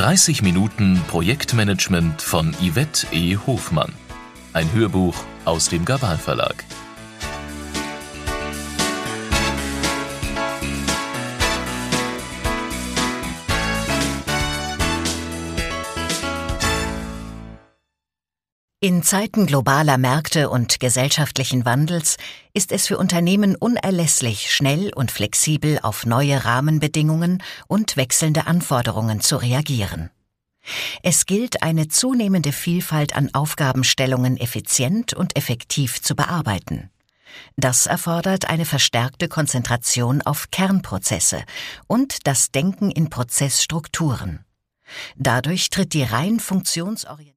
30 Minuten Projektmanagement von Yvette E. Hofmann. Ein Hörbuch aus dem Gabal Verlag. In Zeiten globaler Märkte und gesellschaftlichen Wandels ist es für Unternehmen unerlässlich, schnell und flexibel auf neue Rahmenbedingungen und wechselnde Anforderungen zu reagieren. Es gilt, eine zunehmende Vielfalt an Aufgabenstellungen effizient und effektiv zu bearbeiten. Das erfordert eine verstärkte Konzentration auf Kernprozesse und das Denken in Prozessstrukturen. Dadurch tritt die rein funktionsorientierte